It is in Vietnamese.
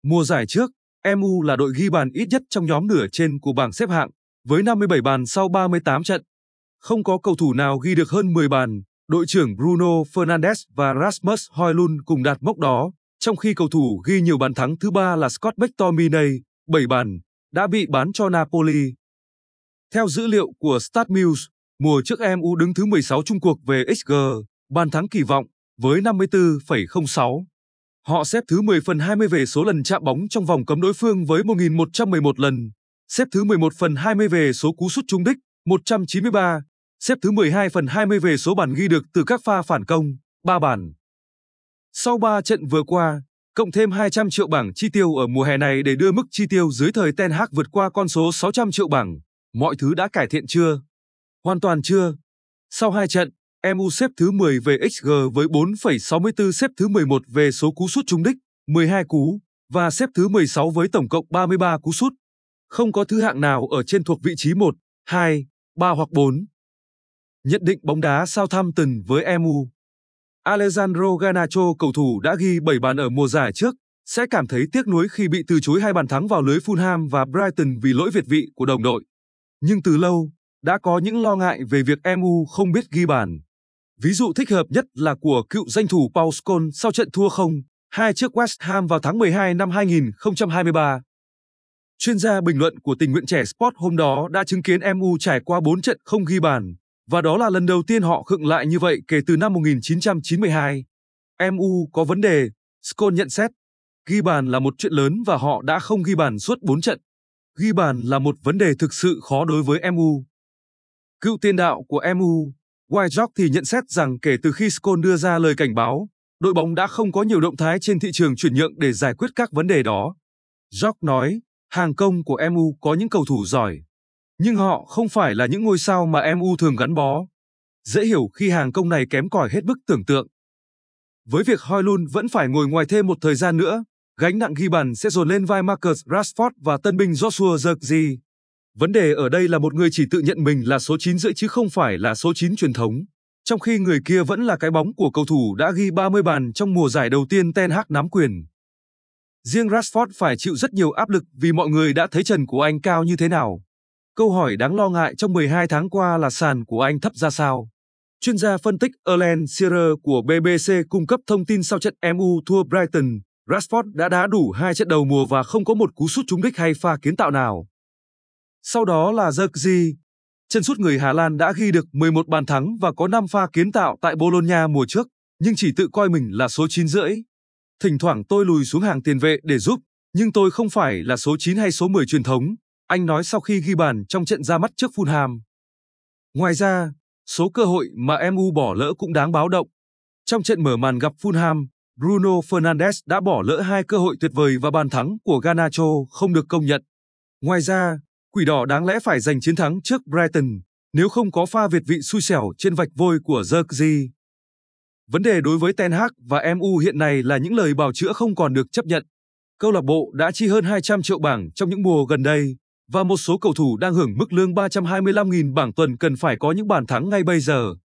Mùa giải trước, MU là đội ghi bàn ít nhất trong nhóm nửa trên của bảng xếp hạng, với 57 bàn sau 38 trận. Không có cầu thủ nào ghi được hơn 10 bàn, đội trưởng Bruno Fernandes và Rasmus Højlund cùng đạt mốc đó, trong khi cầu thủ ghi nhiều bàn thắng thứ ba là Scott McTominay, 7 bàn, đã bị bán cho Napoli. Theo dữ liệu của StatMuse, mùa trước MU đứng thứ 16 chung cuộc về XG, bàn thắng kỳ vọng, với 54,06. Họ xếp thứ 10 phần 20 về số lần chạm bóng trong vòng cấm đối phương với 1.111 lần, xếp thứ 11 phần 20 về số cú sút trúng đích, 193, xếp thứ 12 phần 20 về số bàn ghi được từ các pha phản công, 3 bàn. Sau 3 trận vừa qua, cộng thêm 200 triệu bảng chi tiêu ở mùa hè này để đưa mức chi tiêu dưới thời Ten Hag vượt qua con số 600 triệu bảng, mọi thứ đã cải thiện chưa? Hoàn toàn chưa. Sau 2 trận, MU xếp thứ 10 về XG với 4,64, xếp thứ 11 về số cú sút trúng đích, 12 cú, và xếp thứ 16 với tổng cộng 33 cú sút. Không có thứ hạng nào ở trên thuộc vị trí 1, 2, 3 hoặc 4. Nhận định bóng đá Southampton với MU. Alejandro Garnacho, cầu thủ đã ghi 7 bàn ở mùa giải trước, sẽ cảm thấy tiếc nuối khi bị từ chối 2 bàn thắng vào lưới Fulham và Brighton vì lỗi việt vị của đồng đội. Nhưng từ lâu, đã có những lo ngại về việc MU không biết ghi bàn. Ví dụ thích hợp nhất là của cựu danh thủ Paul Scholes sau trận thua 0-2 trước West Ham vào tháng 12 năm 2023. Chuyên gia bình luận của Tình nguyện trẻ Sport hôm đó đã chứng kiến MU trải qua 4 trận không ghi bàn, và đó là lần đầu tiên họ khựng lại như vậy kể từ năm 1992. MU có vấn đề, Scholes nhận xét. Ghi bàn là một chuyện lớn và họ đã không ghi bàn suốt 4 trận. Ghi bàn là một vấn đề thực sự khó đối với MU. Cựu tiền đạo của MU, Wyatt thì nhận xét rằng kể từ khi Scholes đưa ra lời cảnh báo, đội bóng đã không có nhiều động thái trên thị trường chuyển nhượng để giải quyết các vấn đề đó. Jock nói, hàng công của MU có những cầu thủ giỏi, nhưng họ không phải là những ngôi sao mà MU thường gắn bó. Dễ hiểu khi hàng công này kém cỏi hết mức tưởng tượng. Với việc Højlund vẫn phải ngồi ngoài thêm một thời gian nữa, gánh nặng ghi bàn sẽ dồn lên vai Marcus Rashford và tân binh Joshua Zirkzee. Vấn đề ở đây là một người chỉ tự nhận mình là số 9 rưỡi chứ không phải là số 9 truyền thống, trong khi người kia vẫn là cái bóng của cầu thủ đã ghi 30 bàn trong mùa giải đầu tiên Ten Hag nắm quyền. Riêng Rashford phải chịu rất nhiều áp lực vì mọi người đã thấy trần của anh cao như thế nào. Câu hỏi đáng lo ngại trong 12 tháng qua là sàn của anh thấp ra sao? Chuyên gia phân tích Alan Shearer của BBC cung cấp thông tin sau trận MU thua Brighton, Rashford đã đá đủ 2 trận đầu mùa và không có một cú sút trúng đích hay pha kiến tạo nào. Sau đó là Zirkzee. Chân sút người Hà Lan đã ghi được 11 bàn thắng và có 5 pha kiến tạo tại Bologna mùa trước, nhưng chỉ tự coi mình là số 9 rưỡi. Thỉnh thoảng tôi lùi xuống hàng tiền vệ để giúp, nhưng tôi không phải là số 9 hay số 10 truyền thống, anh nói sau khi ghi bàn trong trận ra mắt trước Fulham. Ngoài ra, số cơ hội mà MU bỏ lỡ cũng đáng báo động. Trong trận mở màn gặp Fulham, Bruno Fernandes đã bỏ lỡ 2 cơ hội tuyệt vời và bàn thắng của Garnacho không được công nhận. Ngoài ra, Quỷ đỏ đáng lẽ phải giành chiến thắng trước Brighton nếu không có pha việt vị xui xẻo trên vạch vôi của Zirkzee. Vấn đề đối với Ten Hag và MU hiện nay là những lời bào chữa không còn được chấp nhận. Câu lạc bộ đã chi hơn 200 triệu bảng trong những mùa gần đây, và một số cầu thủ đang hưởng mức lương 325.000 bảng tuần cần phải có những bàn thắng ngay bây giờ.